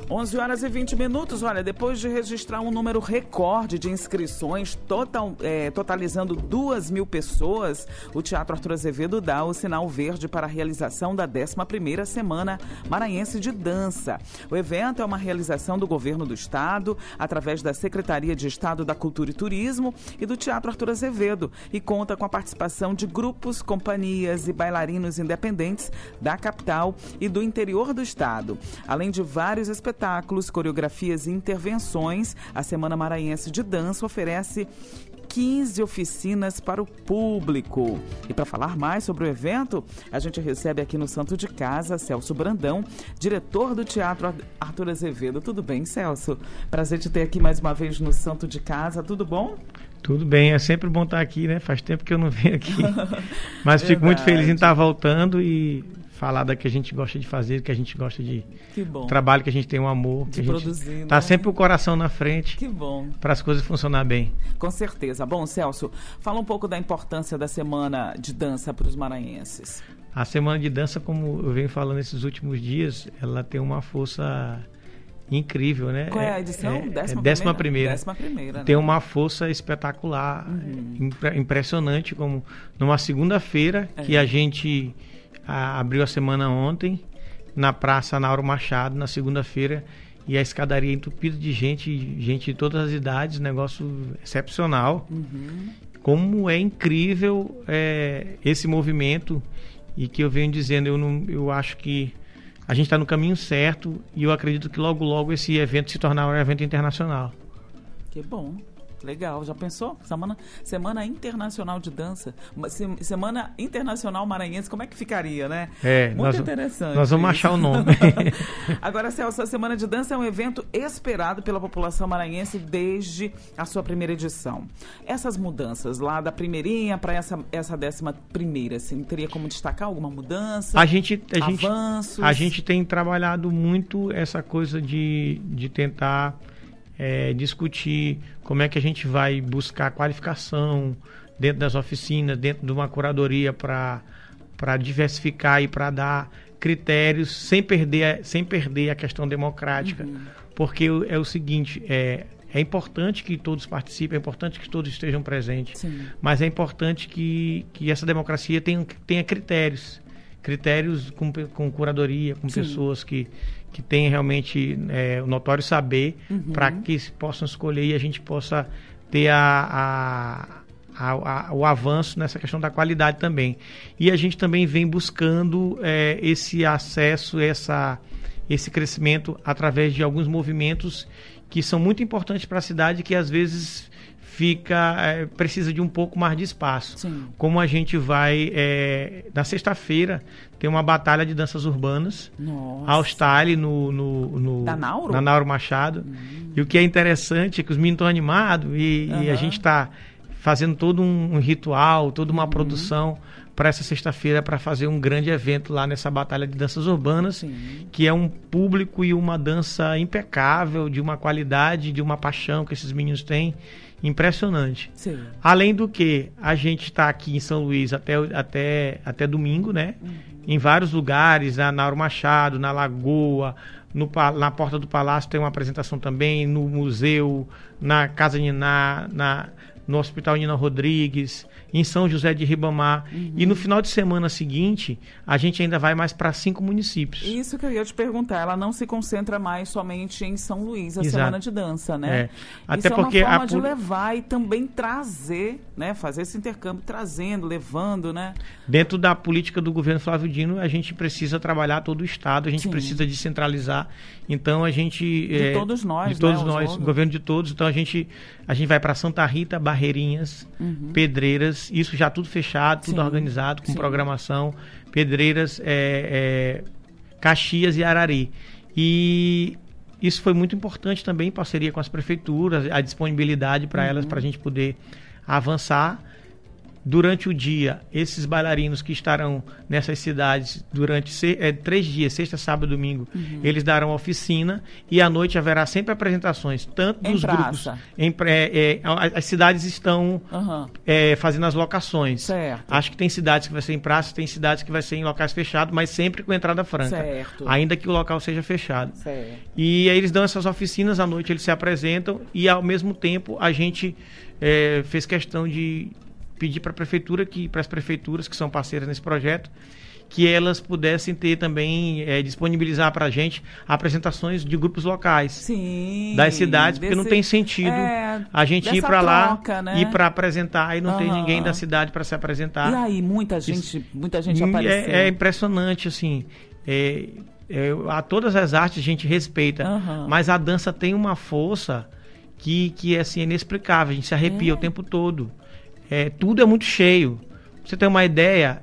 11h20. Olha, depois de registrar um número recorde de inscrições, totalizando 2.000 pessoas, o Teatro Arthur Azevedo dá o sinal verde para a realização da 11ª Semana Maranhense de Dança. O evento é uma realização do Governo do Estado, através da Secretaria de Estado da Cultura e Turismo e do Teatro Arthur Azevedo, e conta com a participação de grupos, companhias e bailarinos independentes da capital e do interior do estado. Além de vários espetáculos, coreografias e intervenções, a Semana Maranhense de Dança oferece 15 oficinas para o público. E para falar mais sobre o evento, a gente recebe aqui no Santo de Casa Celso Brandão, diretor do Teatro Arthur Azevedo. Tudo bem, Celso? Prazer te ter aqui mais uma vez no Santo de Casa. Tudo bom? Tudo bem, é sempre bom estar aqui, né? Faz tempo que eu não venho aqui. Mas fico muito feliz em estar voltando e falar da que a gente gosta de fazer, que a gente gosta de... Que bom. Trabalho que a gente tem um amor. De produzir, tá né? sempre o coração na frente. Que bom. Para as coisas funcionar bem. Com certeza. Bom, Celso, fala um pouco da importância da Semana de Dança para os maranhenses. A Semana de Dança, como eu venho falando esses últimos dias, ela tem uma força incrível, né? Qual é a edição? 11ª. 11ª, né? Tem uma força espetacular, impressionante, como numa segunda-feira, que a gente abriu a semana ontem, na Praça Nauro Machado, na segunda-feira, e a escadaria entupida de gente de todas as idades, negócio excepcional. Como é incrível esse movimento, e que eu venho dizendo, eu acho que a gente está no caminho certo, e eu acredito que logo logo esse evento se tornará um evento internacional. Que bom. Legal, já pensou? Semana Internacional de Dança, Semana Internacional Maranhense, como é que ficaria, né? Muito interessante. Nós vamos achar o nome. Agora, Celso, a Semana de Dança é um evento esperado pela população maranhense desde a sua primeira edição. Essas mudanças lá da primeirinha para essa 11ª, assim, teria como destacar alguma mudança? Avanços? A gente tem trabalhado muito essa coisa de tentar discutir como é que a gente vai buscar qualificação dentro das oficinas, dentro de uma curadoria para diversificar e para dar critérios sem perder a questão democrática. Porque é o seguinte, é importante que todos participem, é importante que todos estejam presentes, mas é importante que essa democracia tenha critérios com curadoria, com pessoas que têm realmente o notório saber, para que possam escolher e a gente possa ter o avanço nessa questão da qualidade também. E a gente também vem buscando esse acesso, esse crescimento através de alguns movimentos que são muito importantes para a cidade, que às vezes precisa de um pouco mais de espaço. Como a gente vai na sexta-feira tem uma batalha de danças urbanas, ao style na Nauro Machado. E o que é interessante é que os meninos estão animados e a gente está fazendo todo um ritual, toda uma produção para essa sexta-feira, para fazer um grande evento lá nessa batalha de danças urbanas, que é um público e uma dança impecável, de uma qualidade, de uma paixão que esses meninos têm, impressionante. Além do que, a gente está aqui em São Luís até domingo, né? Em vários lugares, na Nauro Machado, na Lagoa, na Porta do Palácio tem uma apresentação também, no museu, na Casa Niná, no Hospital Nina Rodrigues, em São José de Ribamar. E no final de semana seguinte, a gente ainda vai mais para 5 municípios. Isso que eu ia te perguntar, ela não se concentra mais somente em São Luís, a Semana de Dança, né? Até isso porque é uma forma de levar e também trazer, né? Fazer esse intercâmbio, trazendo, levando, né? Dentro da política do governo Flávio Dino, a gente precisa trabalhar todo o Estado, a gente precisa descentralizar. Então a gente... De todos nós, de todos nós, o governo de todos. Então a gente vai para Santa Rita, Barreirinhas, Pedreiras, isso já tudo fechado, tudo organizado, com programação, Pedreiras, Caxias e Arari. E isso foi muito importante também, em parceria com as prefeituras, a disponibilidade para elas, para a gente poder avançar. durante o dia, esses bailarinos que estarão nessas cidades durante 3 dias, sexta, sábado e domingo, eles darão oficina, e à noite haverá sempre apresentações, tanto dos grupos. As cidades estão fazendo as locações. Certo. Acho que tem cidades que vai ser em praças, tem cidades que vai ser em locais fechados, mas sempre com entrada franca. Certo. Ainda que o local seja fechado. Certo. E aí eles dão essas oficinas, à noite eles se apresentam, e ao mesmo tempo a gente fez questão de pedir para as prefeituras que são parceiras nesse projeto, que elas pudessem ter também, disponibilizar para a gente apresentações de grupos locais. Sim, das cidades, porque não tem sentido a gente ir para lá, né? Ir para apresentar e não tem ninguém da cidade para se apresentar. E aí, muita gente apareceu. É impressionante, assim. A todas as artes a gente respeita, mas a dança tem uma força que assim, é inexplicável, a gente se arrepia o tempo todo. Tudo é muito cheio. Pra você ter uma ideia,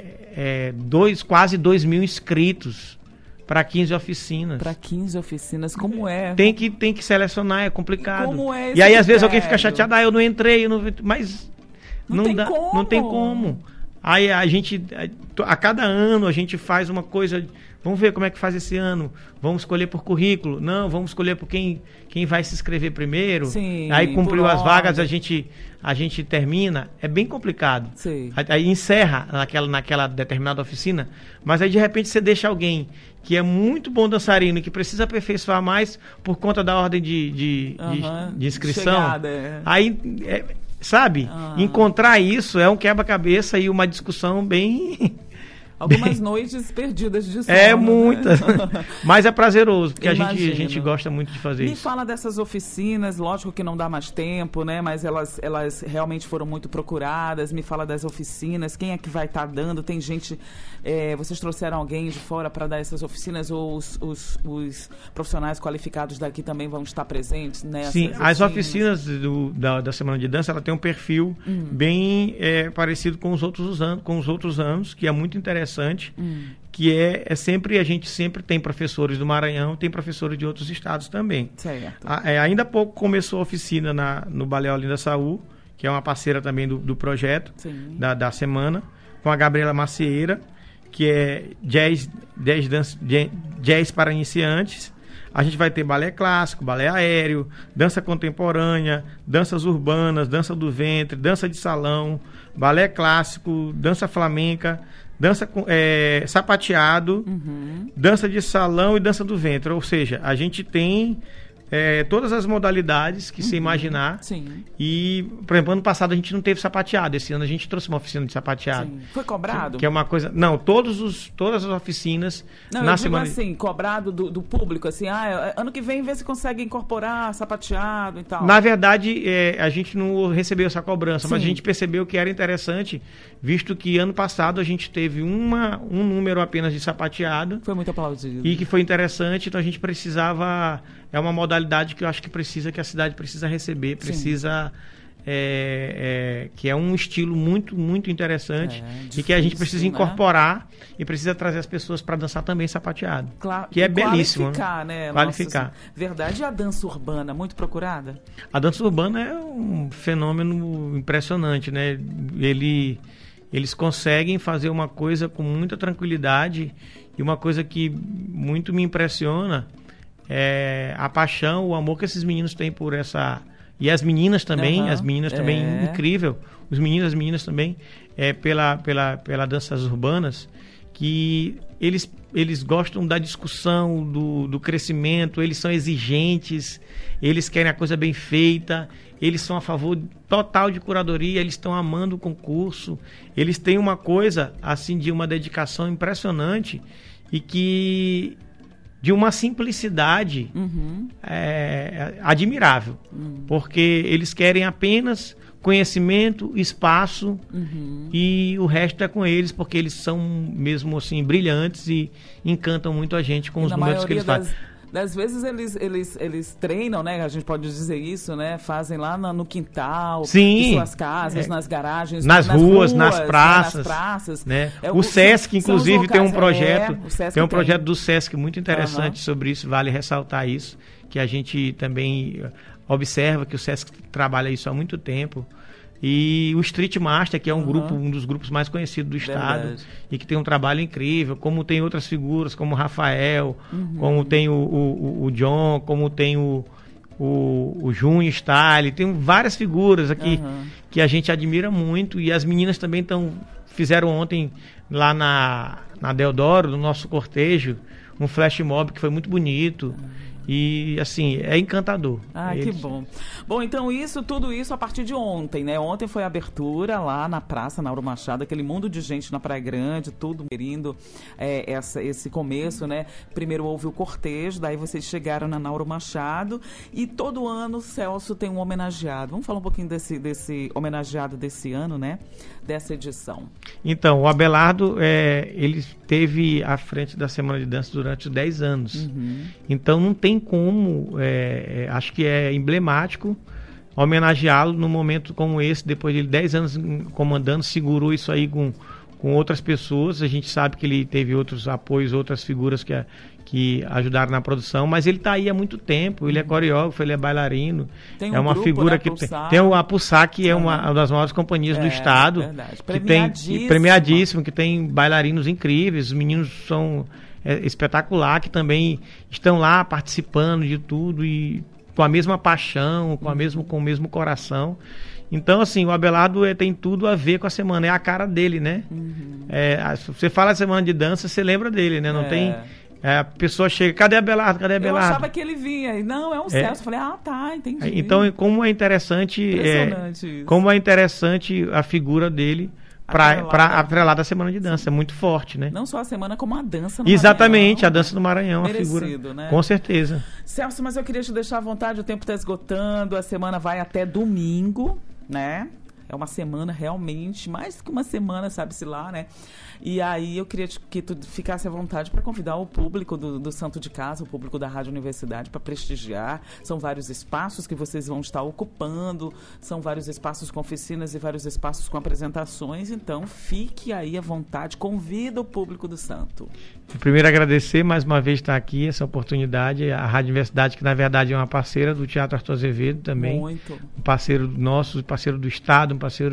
quase 2.000 inscritos para 15 oficinas. Para 15 oficinas, como é? Tem que selecionar, é complicado. Como é esse e aí, às vezes, alguém fica chateado, eu não entrei, mas não tem como. Aí a cada ano a gente faz uma coisa. Vamos ver como é que faz esse ano. Vamos escolher por currículo. Não, vamos escolher por quem vai se inscrever primeiro. Sim, aí cumpriu as vagas, a gente termina. É bem complicado. Sim. Aí encerra naquela determinada oficina, mas aí de repente você deixa alguém que é muito bom dançarino e que precisa aperfeiçoar mais por conta da ordem de inscrição. Chegada, Aí, sabe? Encontrar isso é um quebra-cabeça e uma discussão bem... Algumas noites perdidas de sono. Muitas. Né? Mas é prazeroso, porque a gente gosta muito de fazer isso. Me fala dessas oficinas, lógico que não dá mais tempo, né? Mas elas realmente foram muito procuradas. Me fala das oficinas, quem é que vai estar dando? Tem gente... vocês trouxeram alguém de fora para dar essas oficinas? Ou os profissionais qualificados daqui também vão estar presentes nessas Sim, oficinas? as oficinas da Semana de Dança, ela tem um perfil bem parecido com os outros anos, que é muito interessante. Que a gente sempre tem professores do Maranhão, tem professores de outros estados também. Certo. Ainda há pouco começou a oficina no Balé Olinda Saúl, que é uma parceira também do projeto da semana, com a Gabriela Macieira, que é jazz para iniciantes. A gente vai ter balé clássico, balé aéreo, dança contemporânea, danças urbanas, dança do ventre, dança de salão, balé clássico, dança flamenca, dança sapateado, dança de salão e dança do ventre. Ou seja, a gente tem todas as modalidades que se imaginar. Sim. E, por exemplo, ano passado a gente não teve sapateado. Esse ano a gente trouxe uma oficina de sapateado. Sim. Foi cobrado? Que é uma coisa... Não, todas as oficinas... Não, na eu semana... digo assim, cobrado do público, assim, ano que vem vê se consegue incorporar sapateado e tal. Na verdade, a gente não recebeu essa cobrança, mas a Sim. gente percebeu que era interessante, visto que ano passado a gente teve um número apenas de sapateado. Foi muito aplaudido. E que foi interessante, então a gente precisava... É uma modalidade que eu acho que a cidade precisa receber, precisa... que é um estilo muito, muito interessante difícil, e que a gente precisa incorporar, né? E precisa trazer as pessoas para dançar também sapateado. Claro, que é belíssimo. Qualificar, né? Qualificar. Nossa, verdade. E a dança urbana, muito procurada? A dança urbana é um fenômeno impressionante, né? Eles conseguem fazer uma coisa com muita tranquilidade, e uma coisa que muito me impressiona é a paixão, o amor que esses meninos têm por essa... E as meninas também, incrível. Os meninos, as meninas também, pela danças urbanas, que eles gostam da discussão, do crescimento, eles são exigentes, eles querem a coisa bem feita, eles são a favor total de curadoria, eles estão amando o concurso, eles têm uma coisa, assim, de uma dedicação impressionante e que... de uma simplicidade admirável, porque eles querem apenas conhecimento, espaço, e o resto é com eles, porque eles são mesmo assim brilhantes e encantam muito a gente com os números que eles fazem. Das vezes eles treinam, né? A gente pode dizer isso, né? Fazem lá no quintal, Sim, de suas casas, nas garagens, nas ruas, nas praças. Né? Nas praças. Né? O Sesc, inclusive, locais, tem um projeto. Tem um projeto do Sesc muito interessante sobre isso, vale ressaltar isso, que a gente também observa que o Sesc trabalha isso há muito tempo. E o Street Master, que é um dos grupos mais conhecidos do estado, e que tem um trabalho incrível, como tem outras figuras, como o Rafael, como tem o John, como tem o Junho Style, tem várias figuras aqui que a gente admira muito, e as meninas também fizeram ontem lá na Deodoro, no nosso cortejo, um flash mob que foi muito bonito. E, assim, é encantador. Que bom. Bom, então tudo isso a partir de ontem, né? Ontem foi a abertura lá na Praça Nauro Machado, aquele mundo de gente na Praia Grande, tudo querendo esse começo, né? Primeiro houve o cortejo, daí vocês chegaram na Nauro Machado, e todo ano o Celso tem um homenageado. Vamos falar um pouquinho desse homenageado desse ano, né? Dessa edição. Então, o Abelardo, ele esteve à frente da Semana de Dança durante 10 anos. Então, não tem como, acho que é emblemático homenageá-lo num momento como esse, depois de 10 anos comandando, segurou isso aí com outras pessoas. A gente sabe que ele teve outros apoios, outras figuras que ajudaram na produção, mas ele está aí há muito tempo, ele é coreógrafo, ele é bailarino, é uma figura, né, que tem a Pulsar, que é uma das maiores companhias do estado, que premiadíssimo, que tem bailarinos incríveis, os meninos são espetacular, que também estão lá participando de tudo e com a mesma paixão, com o mesmo coração. Então, assim, o Abelardo tem tudo a ver com a semana, é a cara dele, né? Se você fala de semana de dança, você lembra dele, né? Não tem... a pessoa chega, cadê Abelardo? Cadê Abelardo? Eu achava que ele vinha, e não, é um Celso. Eu falei, entendi. Então, como é interessante a figura dele atrelada à Semana de Dança. É muito forte, né? Não só a semana, como a dança no Exatamente, Maranhão. A dança do Maranhão, Merecido, a figura. Né? Com certeza. Celso, mas eu queria te deixar à vontade, o tempo está esgotando, a semana vai até domingo, né? É uma semana realmente, mais que uma semana, sabe-se lá, né? E aí eu queria que tu ficasse à vontade para convidar o público do Santo de Casa, o público da Rádio Universidade, para prestigiar. São vários espaços que vocês vão estar ocupando, são vários espaços com oficinas e vários espaços com apresentações. Então, fique aí à vontade, convida o público do Santo. Primeiro, agradecer mais uma vez estar aqui, essa oportunidade. A Rádio Universidade, que na verdade é uma parceira do Teatro Arthur Azevedo também. Muito. Um parceiro nosso, parceiro do Estado, um parceiro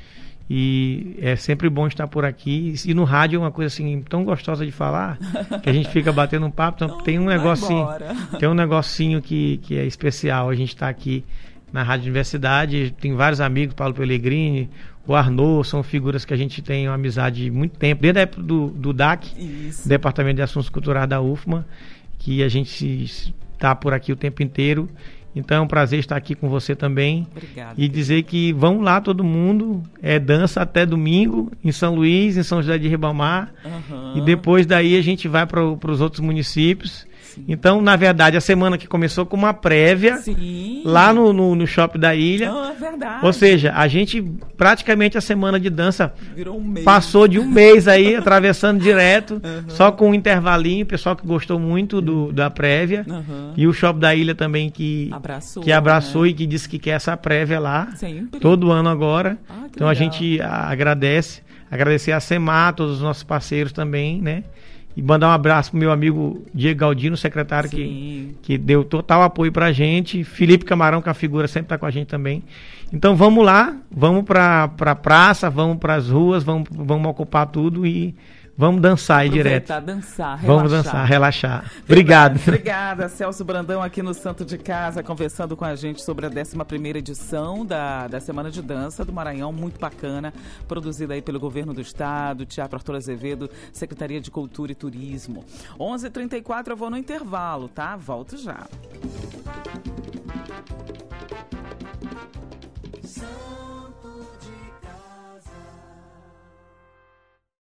E é sempre bom estar por aqui. E no rádio é uma coisa assim tão gostosa de falar, que a gente fica batendo um papo. Então tem um negocinho que é especial. A gente está aqui na Rádio Universidade, tem vários amigos, Paulo Pellegrini, o Arnaud, são figuras que a gente tem uma amizade de muito tempo, desde a época do DAC, Isso. Departamento de Assuntos Culturais da UFMA, que a gente está por aqui o tempo inteiro. Então é um prazer estar aqui com você também. Obrigada. E dizer que vamos lá todo mundo, dança até domingo em São Luís, em São José de Ribamar, e depois daí a gente vai para os outros municípios. Sim. Então, na verdade, a semana que começou com uma prévia, Sim. lá no shopping da ilha. É verdade. Ou seja, a gente praticamente a semana de dança virou um mês. Passou de um mês aí, atravessando direto, só com um intervalinho, o pessoal que gostou muito da prévia, e o shopping da ilha também que abraçou, né? E que disse que quer essa prévia lá, sempre. Todo ano agora. Então legal. A gente agradecer a SEMAR, todos os nossos parceiros também, né? E mandar um abraço pro meu amigo Diego Galdino, secretário, que deu total apoio pra gente. Felipe Camarão, que a figura sempre tá com a gente também. Então vamos lá, vamos pra praça, vamos pras ruas, vamos ocupar tudo e vamos dançar aí direto. Dançar, relaxar. Vamos dançar, relaxar. Obrigado. Obrigada, Celso Brandão aqui no Santo de Casa, conversando com a gente sobre a 11ª edição da Semana de Dança do Maranhão, muito bacana, produzida aí pelo Governo do Estado, Teatro Arthur Azevedo, Secretaria de Cultura e Turismo. 11h34, eu vou no intervalo, tá? Volto já.